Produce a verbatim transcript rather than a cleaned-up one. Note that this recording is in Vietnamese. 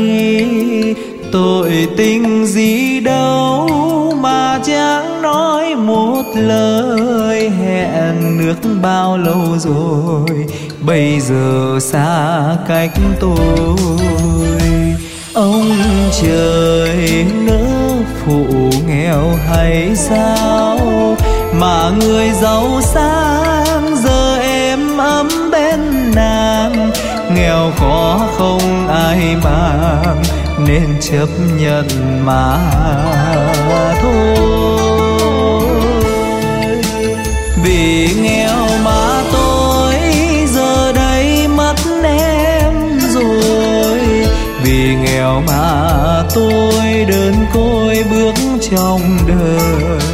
đi. Tội tình gì đâu mà chẳng nói một lời, hẹn nước bao lâu rồi bây giờ xa cách tôi. Ông trời nỡ phụ nghèo hay sao mà người giàu sang giờ êm ấm bên nàng, nghèo khó không ai mang nên chấp nhận mà thôi. Vì nghèo mà tôi giờ đây mất em rồi, vì nghèo mà tôi đơn côi bước trong đời.